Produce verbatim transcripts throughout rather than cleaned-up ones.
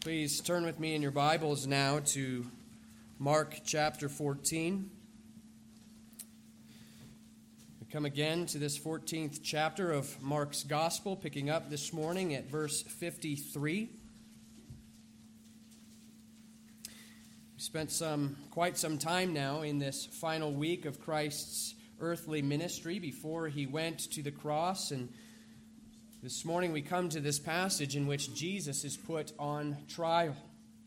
Please turn with me in your Bibles now to Mark chapter fourteen. We come again to this fourteenth chapter of Mark's Gospel, picking up this morning at verse fifty-three. We spent some quite some time now in this final week of Christ's earthly ministry before he went to the cross, and this morning we come to this passage in which Jesus is put on trial.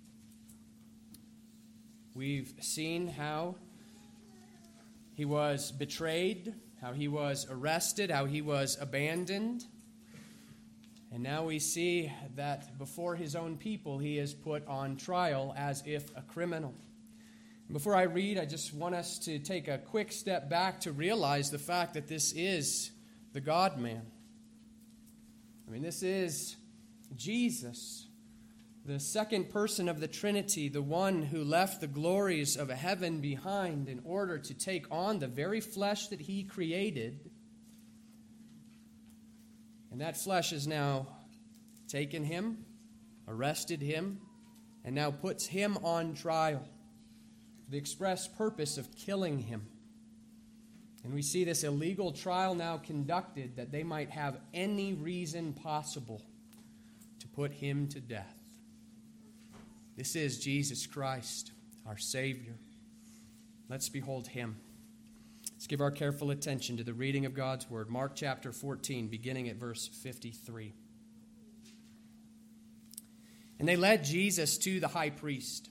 We've seen how he was betrayed, how he was arrested, how he was abandoned. And now we see that before his own people he is put on trial as if a criminal. Before I read, I just want us to take a quick step back to realize the fact that this is the God-man. I mean, this is Jesus, the second person of the Trinity, the one who left the glories of heaven behind in order to take on the very flesh that he created. And that flesh has now taken him, arrested him, and now puts him on trial for the express purpose of killing him. And we see this illegal trial now conducted that they might have any reason possible to put him to death. This is Jesus Christ, our Savior. Let's behold him. Let's give our careful attention to the reading of God's Word. Mark chapter fourteen, beginning at verse fifty-three. And they led Jesus to the high priest.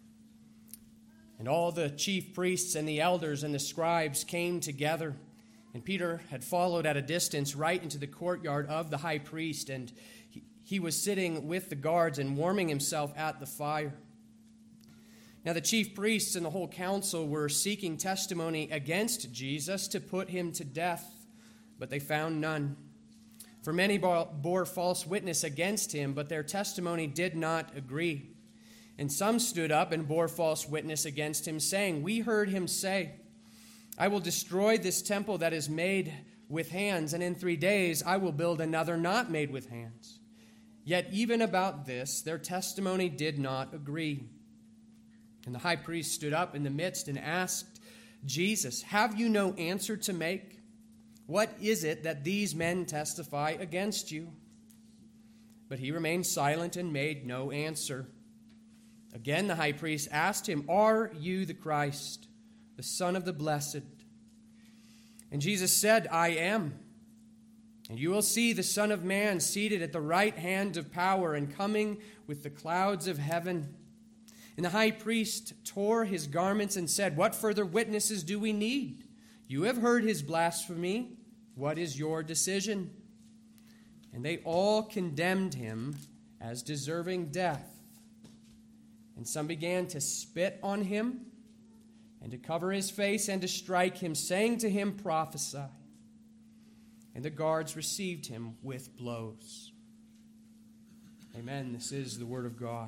And all the chief priests and the elders and the scribes came together. And Peter had followed at a distance right into the courtyard of the high priest. And he, he was sitting with the guards and warming himself at the fire. Now the chief priests and the whole council were seeking testimony against Jesus to put him to death. But they found none. For many bore false witness against him, but their testimony did not agree. And some stood up and bore false witness against him, saying, "We heard him say, 'I will destroy this temple that is made with hands, and in three days I will build another not made with hands.' Yet even about this their testimony did not agree. And the high priest stood up in the midst and asked Jesus, 'Have you no answer to make? What is it that these men testify against you?' But he remained silent and made no answer. Again the high priest asked him, 'Are you the Christ, the Son of the Blessed?' And Jesus said, 'I am. And you will see the Son of Man seated at the right hand of power and coming with the clouds of heaven.' And the high priest tore his garments and said, 'What further witnesses do we need? You have heard his blasphemy. What is your decision?' And they all condemned him as deserving death. And some began to spit on him and to cover his face and to strike him, saying to him, 'Prophesy.' And the guards received him with blows." Amen. This is the word of God.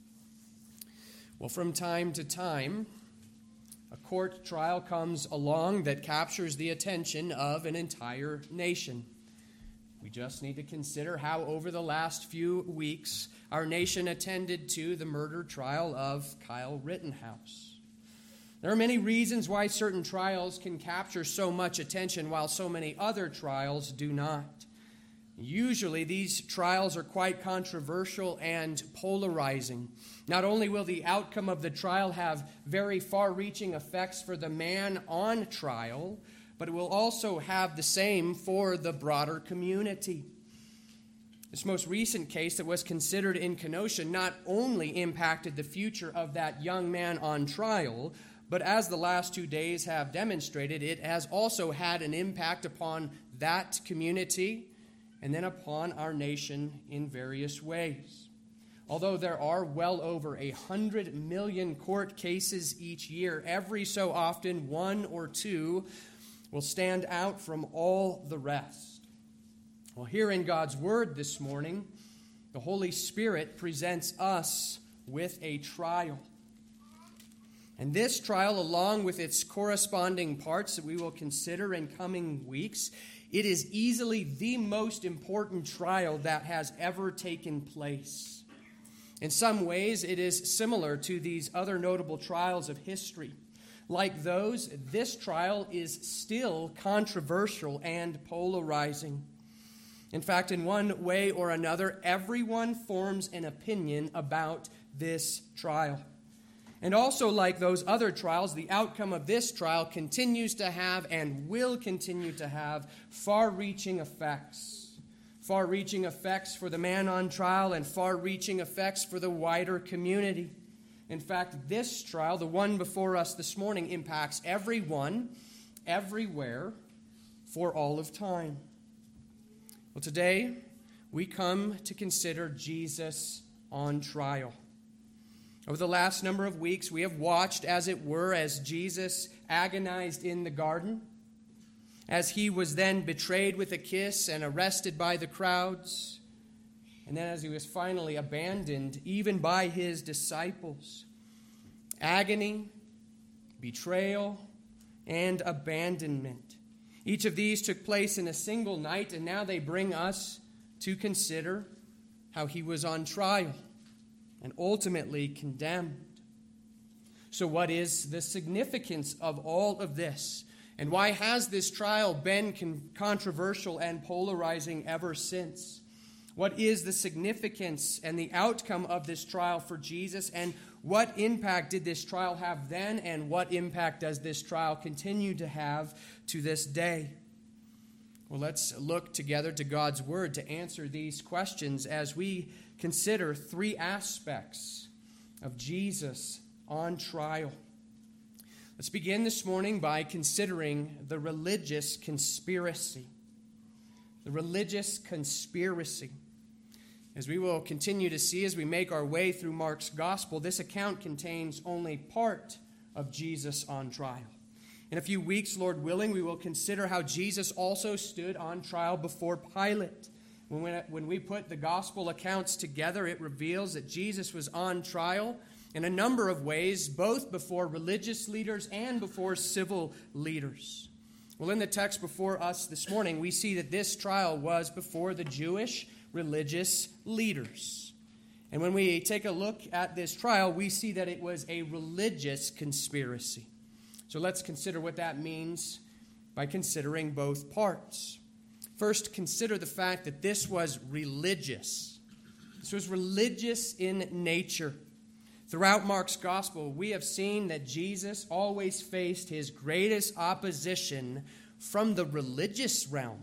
Well, from time to time, a court trial comes along that captures the attention of an entire nation. We just need to consider how over the last few weeks our nation attended to the murder trial of Kyle Rittenhouse. There are many reasons why certain trials can capture so much attention while so many other trials do not. Usually these trials are quite controversial and polarizing. Not only will the outcome of the trial have very far-reaching effects for the man on trial, but it will also have the same for the broader community. This most recent case that was considered in Kenosha not only impacted the future of that young man on trial, but as the last two days have demonstrated, it has also had an impact upon that community and then upon our nation in various ways. Although there are well over a hundred million court cases each year, every so often one or two will stand out from all the rest. Well, here in God's Word this morning, the Holy Spirit presents us with a trial. And this trial, along with its corresponding parts that we will consider in coming weeks, it is easily the most important trial that has ever taken place. In some ways, it is similar to these other notable trials of history. Like those, this trial is still controversial and polarizing. In fact, in one way or another, everyone forms an opinion about this trial. And also, like those other trials, the outcome of this trial continues to have and will continue to have far-reaching effects. Far-reaching effects for the man on trial and far-reaching effects for the wider community. In fact, this trial, the one before us this morning, impacts everyone, everywhere, for all of time. Well, today, we come to consider Jesus on trial. Over the last number of weeks, we have watched, as it were, as Jesus agonized in the garden, as he was then betrayed with a kiss and arrested by the crowds, and then as he was finally abandoned, even by his disciples. Agony, betrayal, and abandonment. Each of these took place in a single night, and now they bring us to consider how he was on trial and ultimately condemned. So what is the significance of all of this? And why has this trial been con- controversial and polarizing ever since? What is the significance and the outcome of this trial for Jesus? And what impact did this trial have then? And what impact does this trial continue to have to this day? Well, let's look together to God's Word to answer these questions as we consider three aspects of Jesus on trial. Let's begin this morning by considering the religious conspiracy. The religious conspiracy. As we will continue to see as we make our way through Mark's gospel, this account contains only part of Jesus on trial. In a few weeks, Lord willing, we will consider how Jesus also stood on trial before Pilate. When we, when we put the gospel accounts together, it reveals that Jesus was on trial in a number of ways, both before religious leaders and before civil leaders. Well, in the text before us this morning, we see that this trial was before the Jewish religious leaders. And when we take a look at this trial, we see that it was a religious conspiracy. So let's consider what that means by considering both parts. First, consider the fact that this was religious. This was religious in nature. Throughout Mark's gospel, we have seen that Jesus always faced his greatest opposition from the religious realm.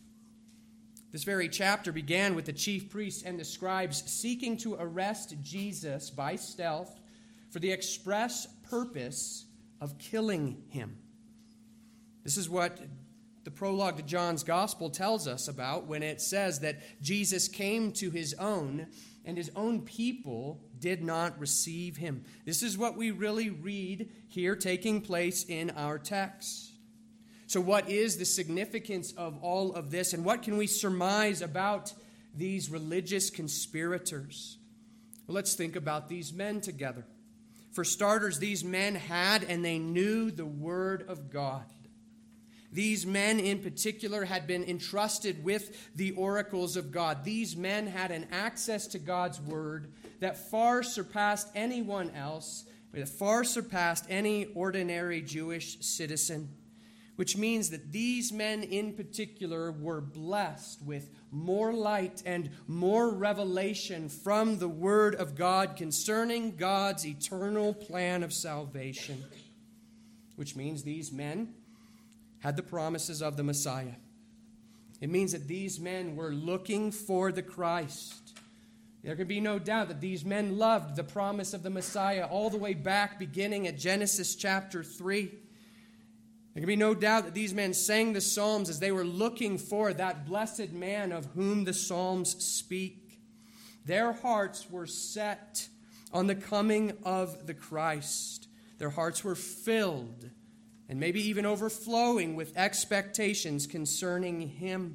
This very chapter began with the chief priests and the scribes seeking to arrest Jesus by stealth for the express purpose of killing him. This is what the prologue to John's gospel tells us about when it says that Jesus came to his own, and his own people did not receive him. This is what we really read here taking place in our text. So what is the significance of all of this, and what can we surmise about these religious conspirators? Well, let's think about these men together. For starters, these men had and they knew the Word of God. These men in particular had been entrusted with the oracles of God. These men had an access to God's Word that far surpassed anyone else, that far surpassed any ordinary Jewish citizen, which means that these men in particular were blessed with more light and more revelation from the Word of God concerning God's eternal plan of salvation, which means these men had the promises of the Messiah. It means that these men were looking for the Christ. There can be no doubt that these men loved the promise of the Messiah all the way back, beginning at Genesis chapter three. There can be no doubt that these men sang the Psalms as they were looking for that blessed man of whom the Psalms speak. Their hearts were set on the coming of the Christ. Their hearts were filled and maybe even overflowing with expectations concerning him.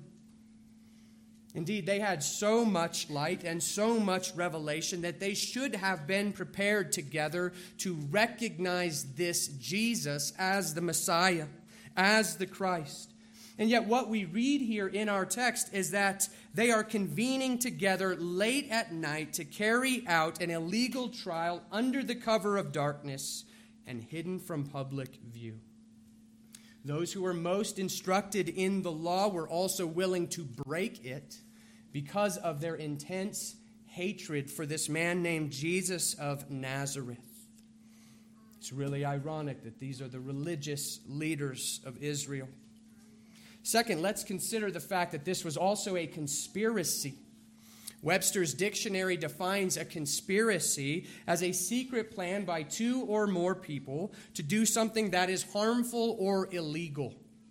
Indeed, they had so much light and so much revelation that they should have been prepared together to recognize this Jesus as the Messiah, as the Christ. And yet what we read here in our text is that they are convening together late at night to carry out an illegal trial under the cover of darkness and hidden from public view. Those who were most instructed in the law were also willing to break it because of their intense hatred for this man named Jesus of Nazareth. It's really ironic that these are the religious leaders of Israel. Second, let's consider the fact that this was also a conspiracy. Webster's dictionary defines a conspiracy as a secret plan by two or more people to do something that is harmful or illegal.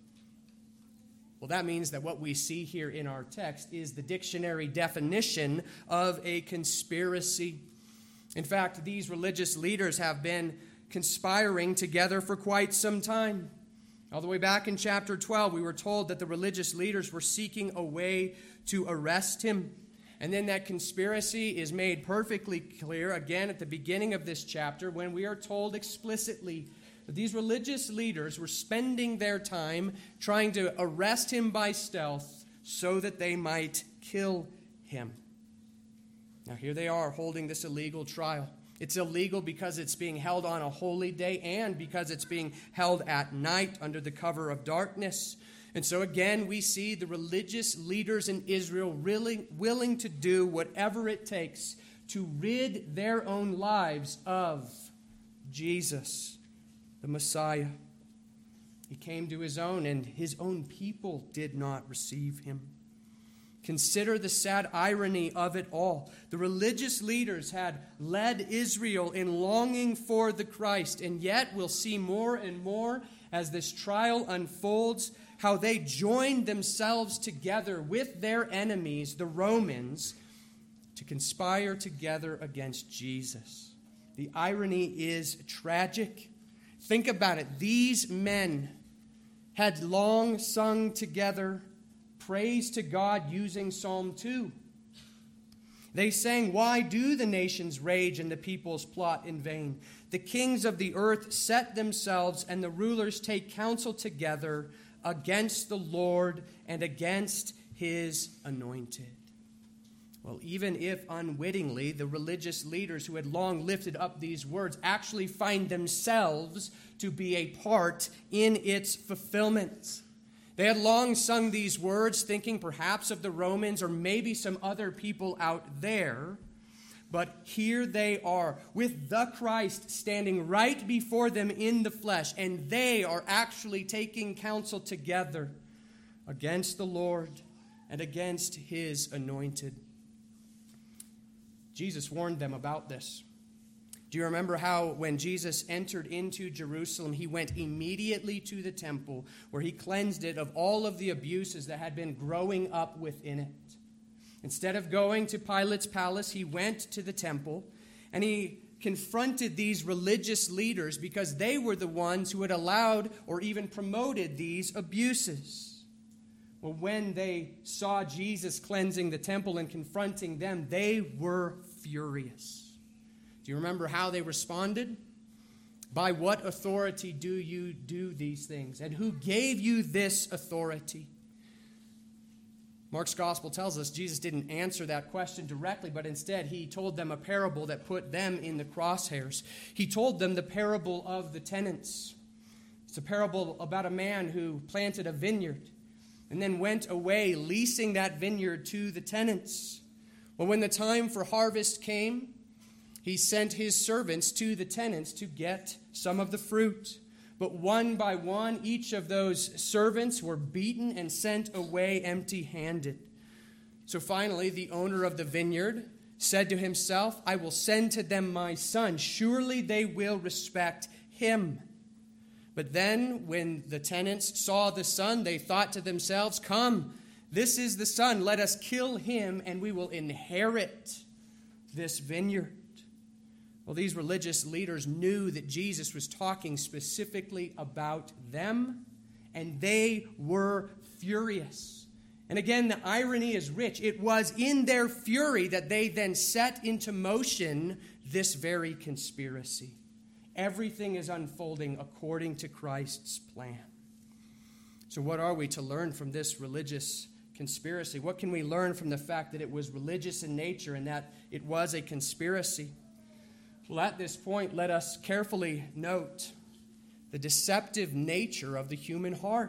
Well, that means that what we see here in our text is the dictionary definition of a conspiracy. In fact, these religious leaders have been conspiring together for quite some time. All the way back in chapter twelve, we were told that the religious leaders were seeking a way to arrest him. And then that conspiracy is made perfectly clear again at the beginning of this chapter when we are told explicitly that these religious leaders were spending their time trying to arrest him by stealth so that they might kill him. Now here they are holding this illegal trial. It's illegal because it's being held on a holy day and because it's being held at night under the cover of darkness. And so again, we see the religious leaders in Israel really willing to do whatever it takes to rid their own lives of Jesus, the Messiah. He came to his own, and his own people did not receive him. Consider the sad irony of it all. The religious leaders had led Israel in longing for the Christ, and yet we'll see more and more as this trial unfolds how they joined themselves together with their enemies, the Romans, to conspire together against Jesus. The irony is tragic. Think about it. These men had long sung together praise to God using Psalm two. They sang, "Why do the nations rage and the peoples plot in vain? The kings of the earth set themselves and the rulers take counsel together against the Lord and against his anointed." Well, even if unwittingly, the religious leaders who had long lifted up these words actually find themselves to be a part in its fulfillment. They had long sung these words, thinking perhaps of the Romans or maybe some other people out there. But here they are, with the Christ standing right before them in the flesh, and they are actually taking counsel together against the Lord and against his anointed. Jesus warned them about this. Do you remember how when Jesus entered into Jerusalem, he went immediately to the temple where he cleansed it of all of the abuses that had been growing up within it? Instead of going to Pilate's palace, he went to the temple and he confronted these religious leaders because they were the ones who had allowed or even promoted these abuses. Well, when they saw Jesus cleansing the temple and confronting them, they were furious. Do you remember how they responded? By what authority do you do these things? And who gave you this authority? Mark's gospel tells us Jesus didn't answer that question directly, but instead he told them a parable that put them in the crosshairs. He told them the parable of the tenants. It's a parable about a man who planted a vineyard and then went away leasing that vineyard to the tenants. Well, when the time for harvest came, he sent his servants to the tenants to get some of the fruit. But one by one, each of those servants were beaten and sent away empty-handed. So finally, the owner of the vineyard said to himself, "I will send to them my son. Surely they will respect him." But then, when the tenants saw the son, they thought to themselves, "Come, this is the son. Let us kill him, and we will inherit this vineyard." Well, these religious leaders knew that Jesus was talking specifically about them, and they were furious. And again, the irony is rich. It was in their fury that they then set into motion this very conspiracy. Everything is unfolding according to Christ's plan. So what are we to learn from this religious conspiracy? What can we learn from the fact that it was religious in nature and that it was a conspiracy? Well, at this point, let us carefully note the deceptive nature of the human heart.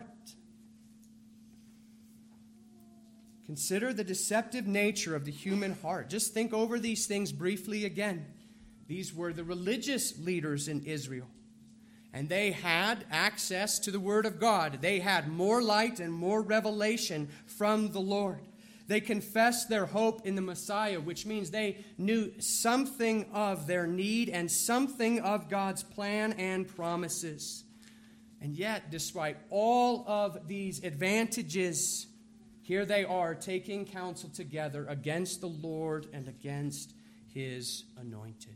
Consider the deceptive nature of the human heart. Just think over these things briefly again. These were the religious leaders in Israel, and they had access to the Word of God. They had more light and more revelation from the Lord. They confessed their hope in the Messiah, which means they knew something of their need and something of God's plan and promises. And yet, despite all of these advantages, here they are taking counsel together against the Lord and against His anointed.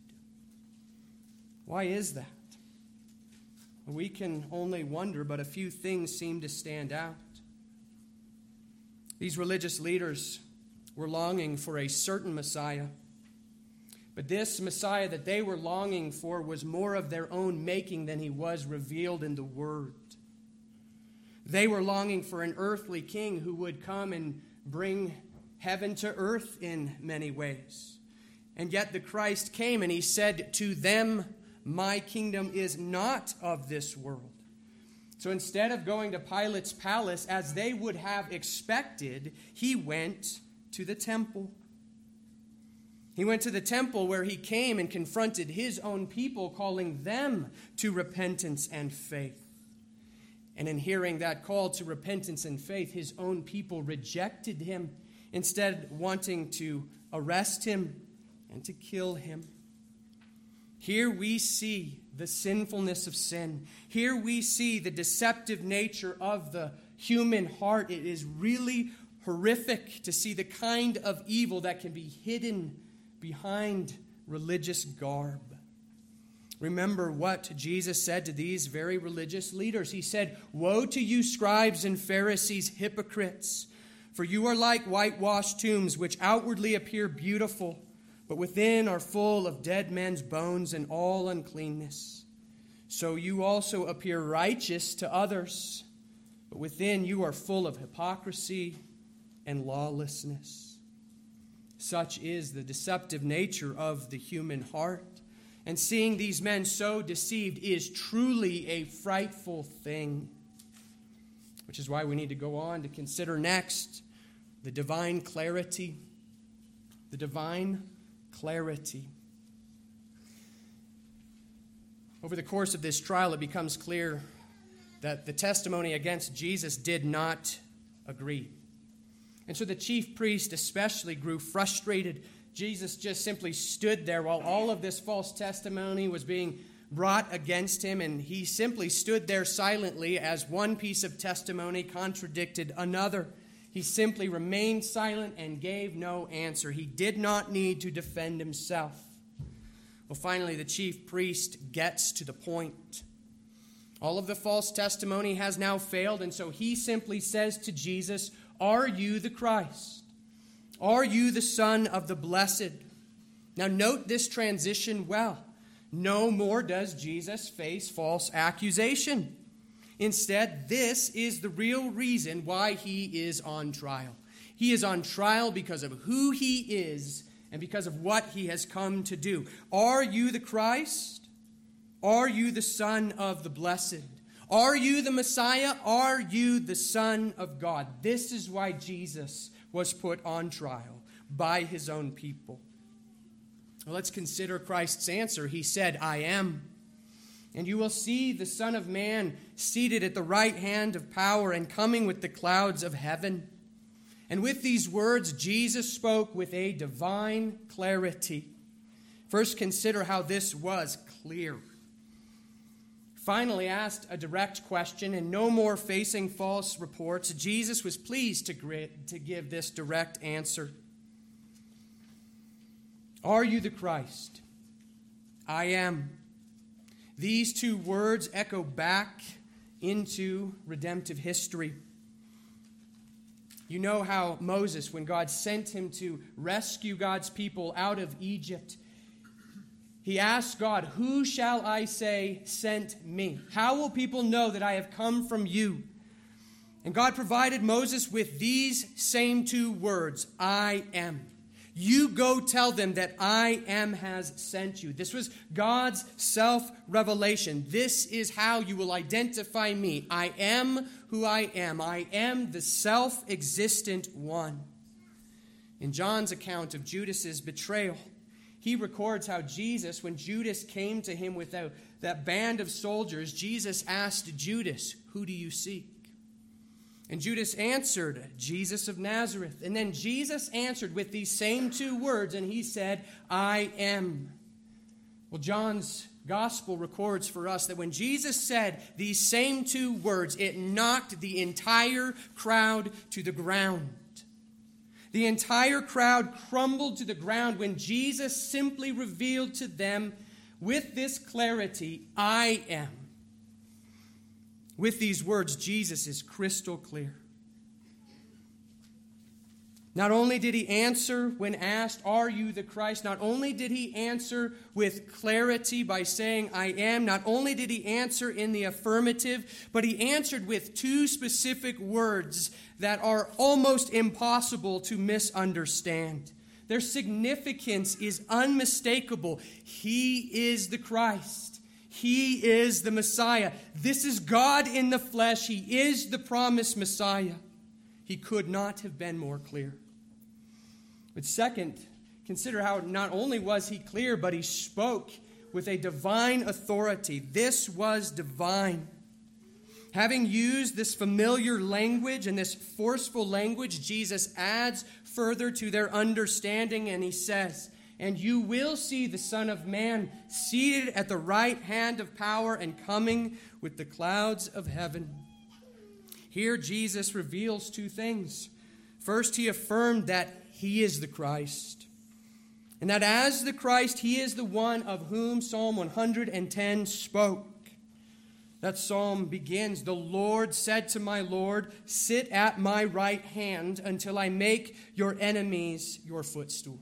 Why is that? We can only wonder, but a few things seem to stand out. These religious leaders were longing for a certain Messiah, but this Messiah that they were longing for was more of their own making than he was revealed in the Word. They were longing for an earthly king who would come and bring heaven to earth in many ways. And yet the Christ came and he said to them, "My kingdom is not of this world." So instead of going to Pilate's palace as they would have expected, he went to the temple. He went to the temple where he came and confronted his own people, calling them to repentance and faith. And in hearing that call to repentance and faith, his own people rejected him, instead wanting to arrest him and to kill him. Here we see the sinfulness of sin. Here we see the deceptive nature of the human heart. It is really horrific to see the kind of evil that can be hidden behind religious garb. Remember what Jesus said to these very religious leaders. He said, "Woe to you, scribes and Pharisees, hypocrites! For you are like whitewashed tombs, which outwardly appear beautiful, but within are full of dead men's bones and all uncleanness. So you also appear righteous to others, but within you are full of hypocrisy and lawlessness." Such is the deceptive nature of the human heart. And seeing these men so deceived is truly a frightful thing. Which is why we need to go on to consider next the divine clarity. The divine clarity. Over the course of this trial, it becomes clear that the testimony against Jesus did not agree. And so the chief priest especially grew frustrated. Jesus just simply stood there while all of this false testimony was being brought against him, and he simply stood there silently as one piece of testimony contradicted another. He simply remained silent and gave no answer. He did not need to defend himself. Well, finally, the chief priest gets to the point. All of the false testimony has now failed, and so he simply says to Jesus, "Are you the Christ? Are you the Son of the Blessed?" Now note this transition well. No more does Jesus face false accusation. Instead, this is the real reason why he is on trial. He is on trial because of who he is and because of what he has come to do. Are you the Christ? Are you the Son of the Blessed? Are you the Messiah? Are you the Son of God? This is why Jesus was put on trial by his own people. Well, let's consider Christ's answer. He said, "I am. And you will see the Son of Man seated at the right hand of power and coming with the clouds of heaven." And with these words, Jesus spoke with a divine clarity. First, consider how this was clear. Finally asked a direct question and no more facing false reports, Jesus was pleased to, to give this direct answer. Are you the Christ? I am. These two words echo back into redemptive history. You know how Moses, when God sent him to rescue God's people out of Egypt, he asked God, "Who shall I say sent me? How will people know that I have come from you?" And God provided Moses with these same two words, I am. You go tell them that I am has sent you. This was God's self-revelation. This is how you will identify me. I am who I am. I am the self-existent one. In John's account of Judas's betrayal, he records how Jesus, when Judas came to him with that, that band of soldiers, Jesus asked Judas, who do you seek? And Judas answered, Jesus of Nazareth. And then Jesus answered with these same two words, and he said, I am. Well, John's gospel records for us that when Jesus said these same two words, it knocked the entire crowd to the ground. The entire crowd crumbled to the ground when Jesus simply revealed to them with this clarity, I am. With these words, Jesus is crystal clear. Not only did he answer when asked, are you the Christ? Not only did he answer with clarity by saying, I am. Not only did he answer in the affirmative, but he answered with two specific words that are almost impossible to misunderstand. Their significance is unmistakable. He is the Christ. He is the Messiah. This is God in the flesh. He is the promised Messiah. He could not have been more clear. But second, consider how not only was he clear, but he spoke with a divine authority. This was divine. Having used this familiar language and this forceful language, Jesus adds further to their understanding, and he says, and you will see the Son of Man seated at the right hand of power and coming with the clouds of heaven. Here Jesus reveals two things. First, he affirmed that he is the Christ, and that as the Christ, he is the one of whom Psalm one hundred ten spoke. That psalm begins, the Lord said to my Lord, sit at my right hand until I make your enemies your footstool.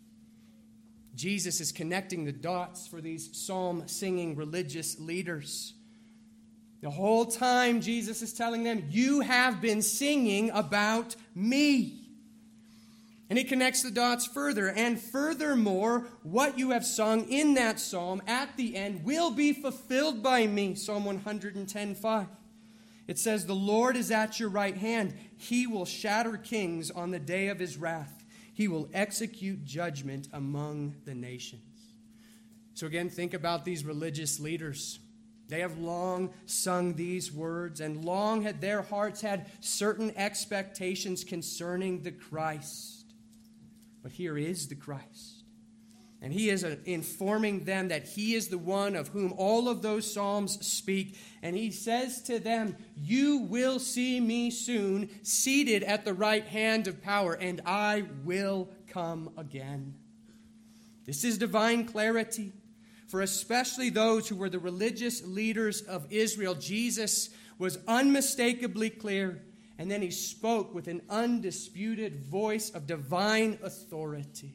Jesus is connecting the dots for these psalm-singing religious leaders. The whole time Jesus is telling them, you have been singing about me. And he connects the dots further. And furthermore, what you have sung in that psalm at the end will be fulfilled by me. Psalm one hundred ten five. It says, the Lord is at your right hand. He will shatter kings on the day of his wrath. He will execute judgment among the nations. So again, think about these religious leaders. They have long sung these words, and long had their hearts had certain expectations concerning the Christ. But here is the Christ. And he is informing them that he is the one of whom all of those psalms speak. And he says to them, you will see me soon seated at the right hand of power, and I will come again. This is divine clarity. For especially those who were the religious leaders of Israel, Jesus was unmistakably clear. And then he spoke with an undisputed voice of divine authority.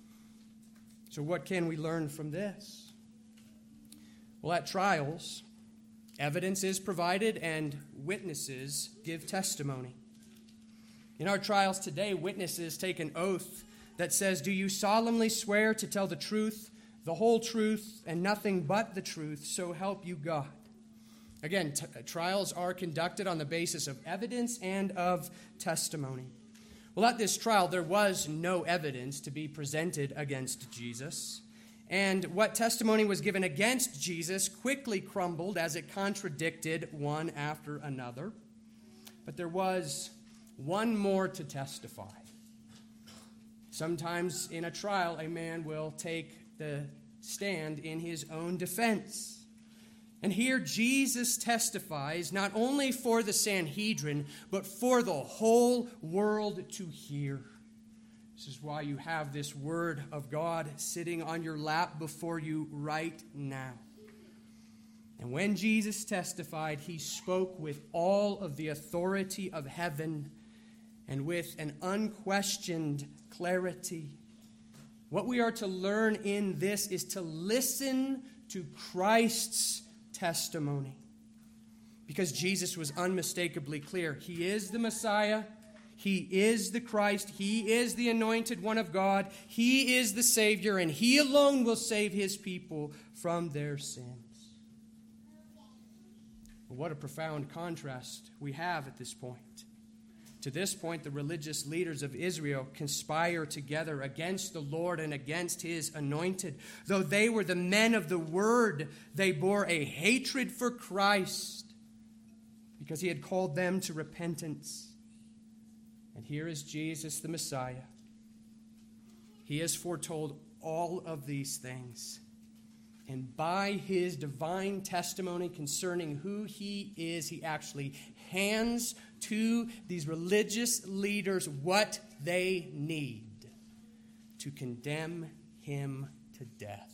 So what can we learn from this? Well, at trials, evidence is provided and witnesses give testimony. In our trials today, witnesses take an oath that says, do you solemnly swear to tell the truth, the whole truth, and nothing but the truth, so help you God? Again, t- trials are conducted on the basis of evidence and of testimony. Well, at this trial, there was no evidence to be presented against Jesus. And what testimony was given against Jesus quickly crumbled as it contradicted one after another. But there was one more to testify. Sometimes in a trial, a man will take the stand in his own defense. And here Jesus testifies not only for the Sanhedrin, but for the whole world to hear. This is why you have this word of God sitting on your lap before you right now. And when Jesus testified, he spoke with all of the authority of heaven and with an unquestioned clarity. What we are to learn in this is to listen to Christ's testimony. because Jesus was unmistakably clear. He is the Messiah. He is the Christ. He is the anointed one of God. He is the Savior, and he alone will save his people from their sins. Well, what a profound contrast we have at this point. To this point, the religious leaders of Israel conspire together against the Lord and against his anointed. Though they were the men of the word, they bore a hatred for Christ because he had called them to repentance. And here is Jesus, the Messiah. He has foretold all of these things. And by his divine testimony concerning who he is, he actually hands to these religious leaders what they need to condemn him to death.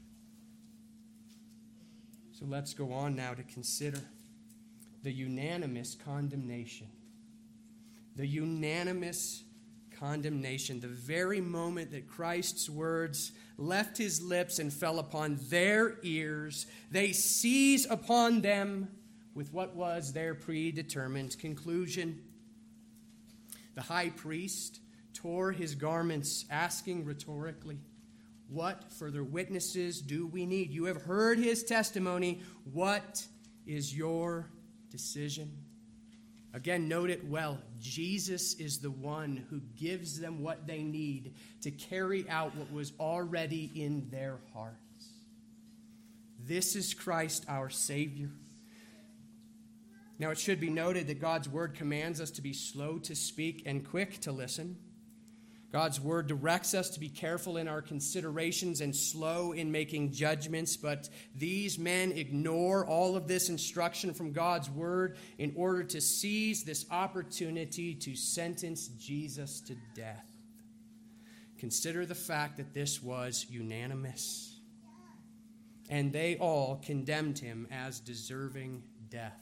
So let's go on now to consider the unanimous condemnation. The unanimous condemnation, the very moment that Christ's words left his lips and fell upon their ears, they seize upon them with what was their predetermined conclusion. The high priest tore his garments, asking rhetorically, "What further witnesses do we need? You have heard his testimony. What is your decision?" Again, note it well. Jesus is the one who gives them what they need to carry out what was already in their hearts. This is Christ, our Savior. Now, it should be noted that God's word commands us to be slow to speak and quick to listen. God's word directs us to be careful in our considerations and slow in making judgments, but these men ignore all of this instruction from God's word in order to seize this opportunity to sentence Jesus to death. Consider the fact that this was unanimous, and they all condemned him as deserving death.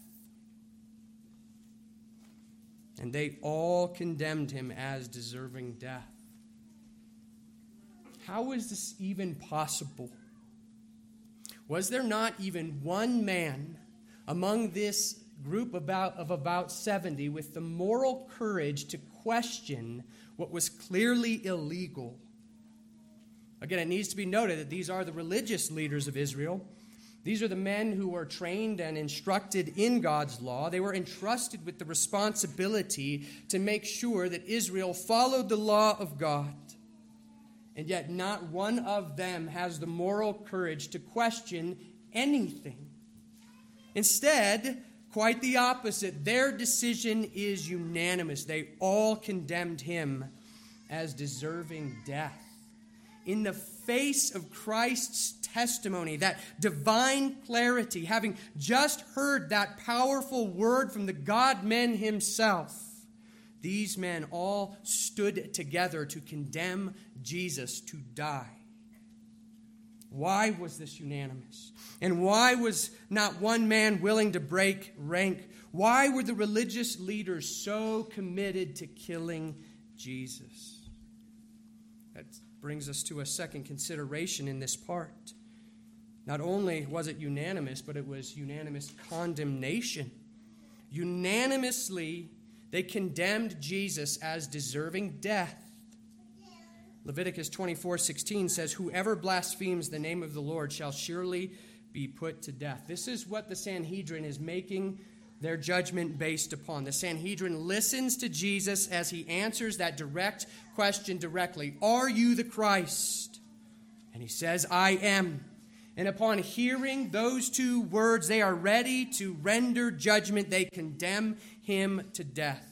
And they all condemned him as deserving death. How is this even possible? Was there not even one man among this group about, of about seventy with the moral courage to question what was clearly illegal? Again, it needs to be noted that these are the religious leaders of Israel. These are the men who were trained and instructed in God's law. They were entrusted with the responsibility to make sure that Israel followed the law of God. And yet not one of them has the moral courage to question anything. Instead, quite the opposite. Their decision is unanimous. They all condemned him as deserving death. In the face of Christ's testimony, that divine clarity, having just heard that powerful word from the God-man himself, these men all stood together to condemn Jesus to die. Why was this unanimous? And why was not one man willing to break rank? Why were the religious leaders so committed to killing Jesus? That brings us to a second consideration in this part. Not only was it unanimous, but it was unanimous condemnation. Unanimously, they condemned Jesus as deserving death. Leviticus twenty-four sixteen says, "Whoever blasphemes the name of the Lord shall surely be put to death." This is what the Sanhedrin is making their judgment based upon. The Sanhedrin listens to Jesus as he answers that direct question directly. "Are you the Christ?" And he says, "I am." And upon hearing those two words, they are ready to render judgment. They condemn him to death.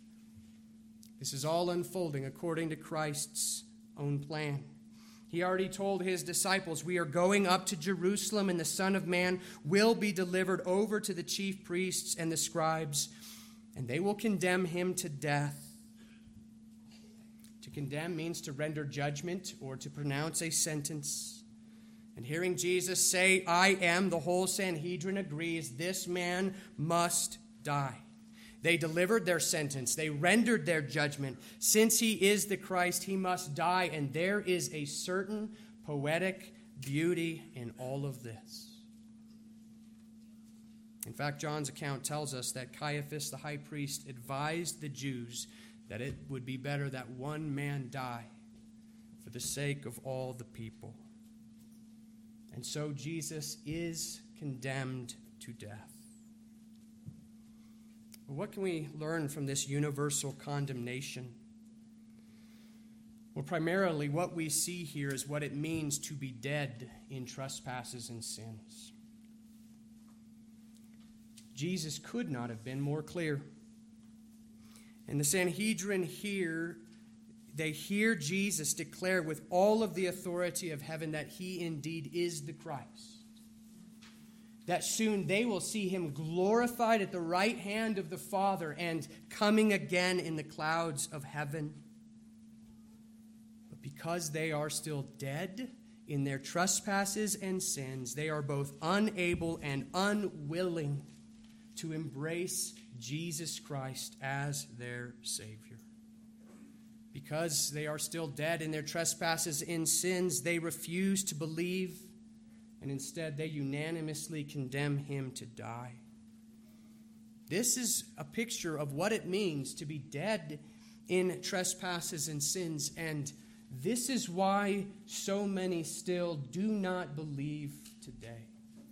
This is all unfolding according to Christ's own plan. He already told his disciples, "We are going up to Jerusalem, and the Son of Man will be delivered over to the chief priests and the scribes, and they will condemn him to death." To condemn means to render judgment or to pronounce a sentence. And hearing Jesus say, "I am," the whole Sanhedrin agrees this man must die. They delivered their sentence. They rendered their judgment. Since he is the Christ, he must die. And there is a certain poetic beauty in all of this. In fact, John's account tells us that Caiaphas, the high priest, advised the Jews that it would be better that one man die for the sake of all the people. And so Jesus is condemned to death. But what can we learn from this universal condemnation? Well, primarily what we see here is what it means to be dead in trespasses and sins. Jesus could not have been more clear. And the Sanhedrin here, they hear Jesus declare with all of the authority of heaven that he indeed is the Christ. That soon they will see him glorified at the right hand of the Father and coming again in the clouds of heaven. But because they are still dead in their trespasses and sins, they are both unable and unwilling to embrace Jesus Christ as their Savior. Because they are still dead in their trespasses and sins, they refuse to believe, and instead they unanimously condemn him to die. This is a picture of what it means to be dead in trespasses and sins, and this is why so many still do not believe today.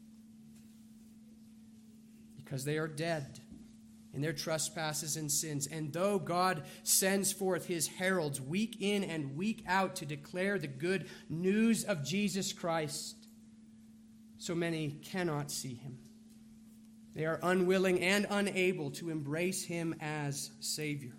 Because they are dead in their trespasses and sins. And though God sends forth his heralds week in and week out to declare the good news of Jesus Christ, so many cannot see him. They are unwilling and unable to embrace him as Savior.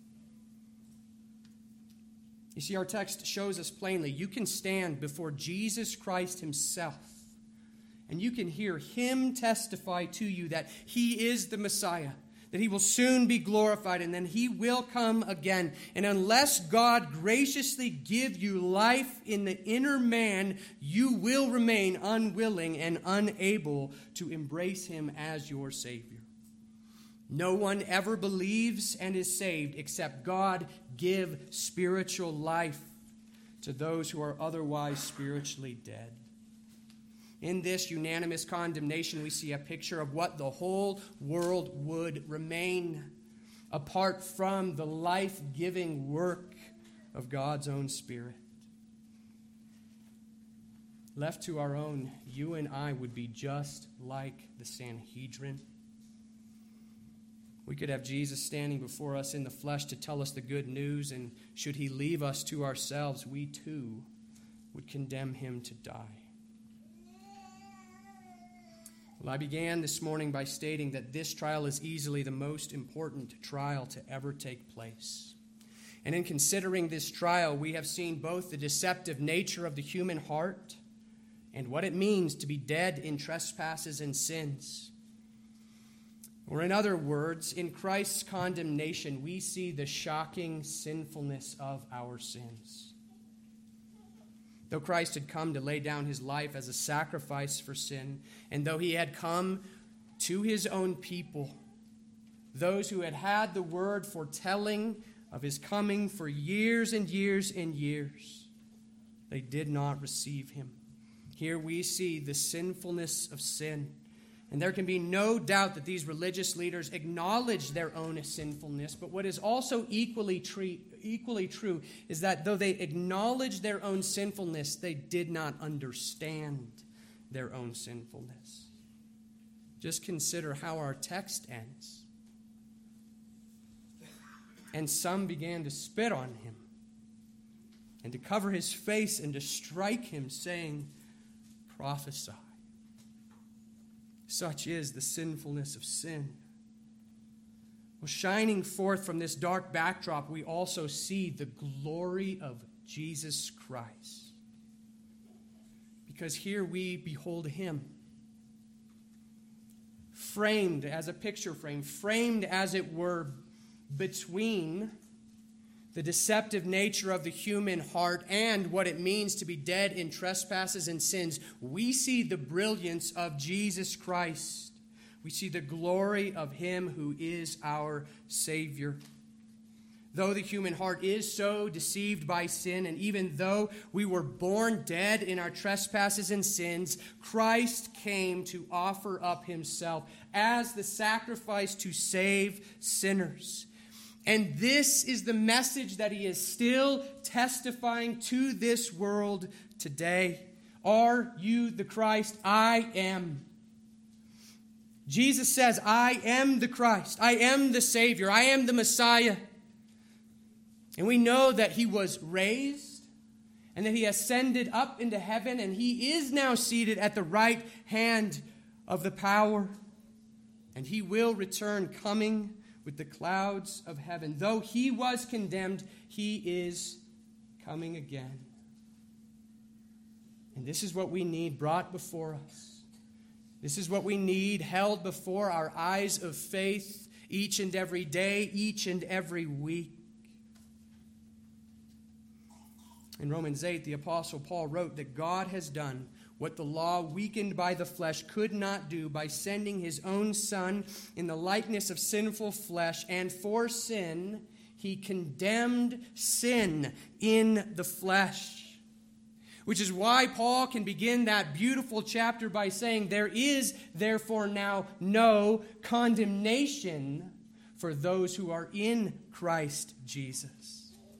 You see, our text shows us plainly, you can stand before Jesus Christ himself, and you can hear him testify to you that he is the Messiah, that he will soon be glorified, and then he will come again. And unless God graciously give you life in the inner man, you will remain unwilling and unable to embrace him as your Savior. No one ever believes and is saved except God give spiritual life to those who are otherwise spiritually dead. In this unanimous condemnation, we see a picture of what the whole world would remain apart from the life-giving work of God's own Spirit. Left to our own, you and I would be just like the Sanhedrin. We could have Jesus standing before us in the flesh to tell us the good news, and should he leave us to ourselves, we too would condemn him to die. Well, I began this morning by stating that this trial is easily the most important trial to ever take place. And in considering this trial, we have seen both the deceptive nature of the human heart and what it means to be dead in trespasses and sins. Or in other words, in Christ's condemnation, we see the shocking sinfulness of our sins. Though Christ had come to lay down his life as a sacrifice for sin, and though he had come to his own people, those who had had the word foretelling of his coming for years and years and years, they did not receive him. Here we see the sinfulness of sin. And there can be no doubt that these religious leaders acknowledge their own sinfulness. But what is also equally, tre- equally true is that though they acknowledge their own sinfulness, they did not understand their own sinfulness. Just consider how our text ends. And some began to spit on him and to cover his face and to strike him, saying, "Prophesy." Such is the sinfulness of sin. Well, shining forth from this dark backdrop, we also see the glory of Jesus Christ. Because here we behold him, framed as a picture frame, framed as it were between the deceptive nature of the human heart and what it means to be dead in trespasses and sins. We see the brilliance of Jesus Christ. We see the glory of him who is our Savior. Though the human heart is so deceived by sin, and even though we were born dead in our trespasses and sins, Christ came to offer up himself as the sacrifice to save sinners. And this is the message that he is still testifying to this world today. Are you the Christ? I am. Jesus says, I am the Christ. I am the Savior. I am the Messiah. And we know that he was raised and that he ascended up into heaven, and he is now seated at the right hand of the power. And he will return coming with the clouds of heaven. Though he was condemned, he is coming again. And this is what we need brought before us. This is what we need held before our eyes of faith each and every day, each and every week. In Romans eight, the Apostle Paul wrote that God has done what the law, weakened by the flesh, could not do by sending his own Son in the likeness of sinful flesh. And for sin, he condemned sin in the flesh. Which is why Paul can begin that beautiful chapter by saying, there is therefore now no condemnation for those who are in Christ Jesus.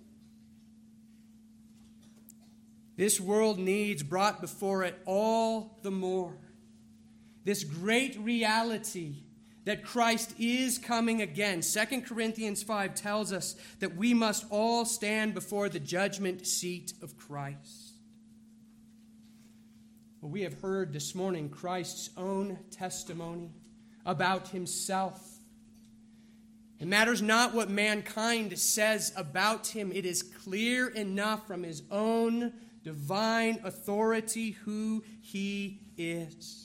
This world needs brought before it all the more this great reality that Christ is coming again. Second Corinthians five tells us that we must all stand before the judgment seat of Christ. Well, we have heard this morning Christ's own testimony about himself. It matters not what mankind says about him. It is clear enough from his own divine authority who he is.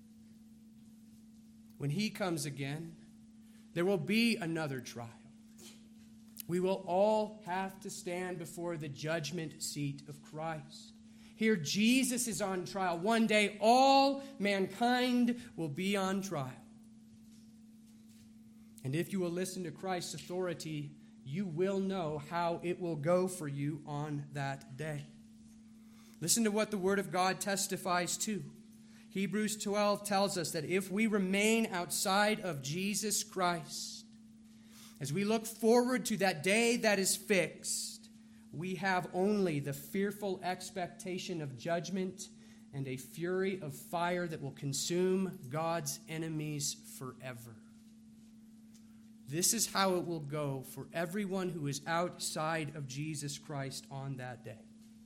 When he comes again, there will be another trial. We will all have to stand before the judgment seat of Christ. Here Jesus is on trial. One day all mankind will be on trial. And if you will listen to Christ's authority, you will know how it will go for you on that day. Listen to what the Word of God testifies to. Hebrews twelve tells us that if we remain outside of Jesus Christ, as we look forward to that day that is fixed, we have only the fearful expectation of judgment and a fury of fire that will consume God's enemies forever. This is how it will go for everyone who is outside of Jesus Christ on that day.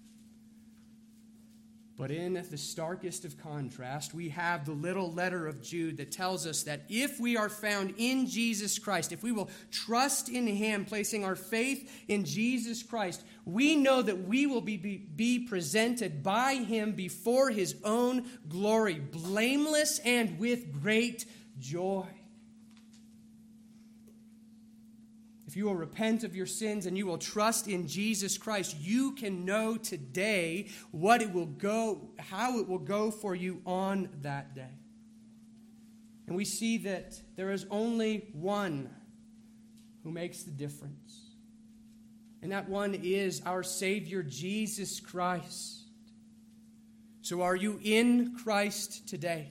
But in the starkest of contrast, we have the little letter of Jude that tells us that if we are found in Jesus Christ, if we will trust in him, placing our faith in Jesus Christ, we know that we will be, be, be presented by him before his own glory, blameless and with great joy. If you will repent of your sins and you will trust in Jesus Christ, you can know today what it will go, how it will go for you on that day. And we see that there is only one who makes the difference. And that one is our Savior, Jesus Christ. So are you in Christ today?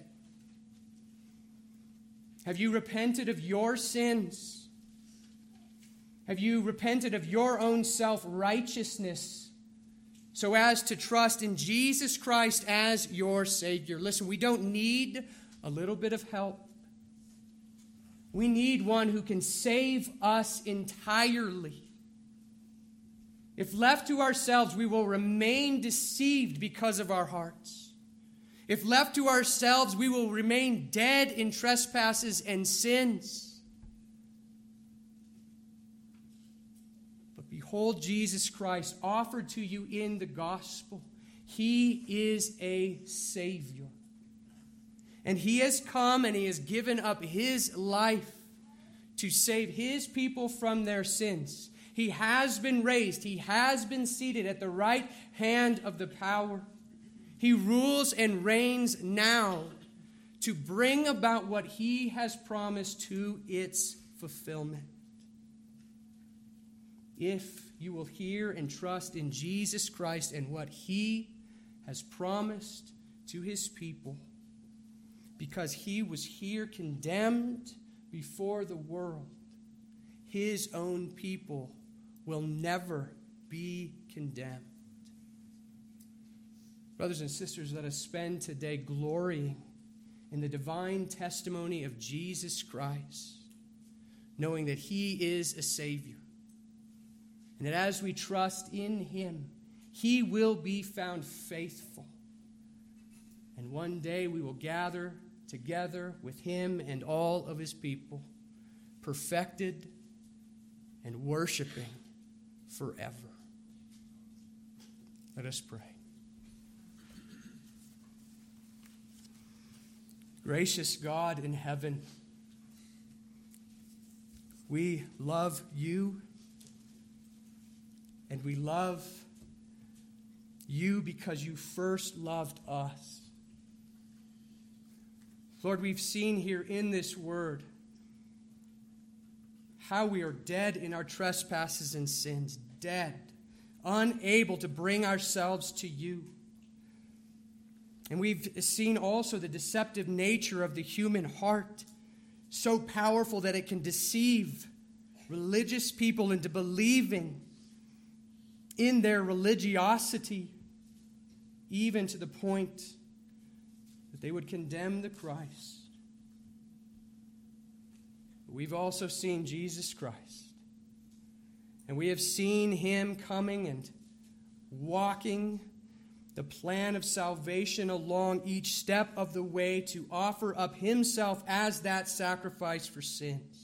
Have you repented of your sins? Have you repented of your own self-righteousness so as to trust in Jesus Christ as your Savior? Listen, we don't need a little bit of help. We need one who can save us entirely. If left to ourselves, we will remain deceived because of our hearts. If left to ourselves, we will remain dead in trespasses and sins. Behold Jesus Christ offered to you in the gospel. He is a Savior. And he has come and he has given up his life to save his people from their sins. He has been raised. He has been seated at the right hand of the power. He rules and reigns now to bring about what he has promised to its fulfillment. if you will hear and trust in Jesus Christ and what he has promised to his people, because he was here condemned before the world, his own people will never be condemned. Brothers and sisters, let us spend today glorying in the divine testimony of Jesus Christ, knowing that he is a Savior, and that as we trust in him, he will be found faithful. And one day we will gather together with him and all of his people, perfected and worshiping forever. Let us pray. Gracious God in heaven, we love you, and we love you because you first loved us. Lord, we've seen here in this word how we are dead in our trespasses and sins, dead, unable to bring ourselves to you. And we've seen also the deceptive nature of the human heart, so powerful that it can deceive religious people into believing in their religiosity, even to the point that they would condemn the Christ. But we've also seen Jesus Christ, and we have seen him coming and walking the plan of salvation along each step of the way to offer up himself as that sacrifice for sins.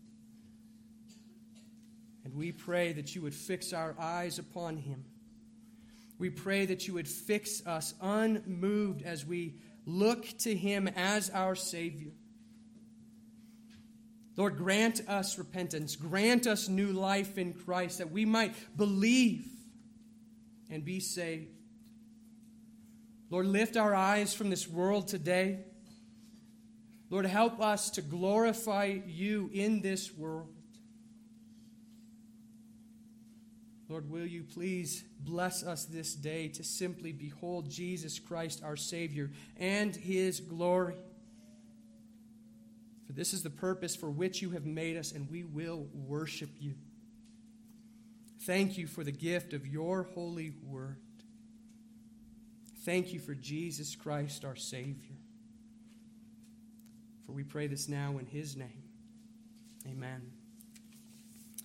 And we pray that you would fix our eyes upon him. We pray that you would fix us unmoved as we look to him as our Savior. Lord, grant us repentance. Grant us new life in Christ, that we might believe and be saved. Lord, lift our eyes from this world today. Lord, help us to glorify you in this world. Lord, will you please bless us this day to simply behold Jesus Christ, our Savior, and his glory. For this is the purpose for which you have made us, and we will worship you. Thank you for the gift of your holy word. Thank you for Jesus Christ, our Savior. For we pray this now in his name. Amen.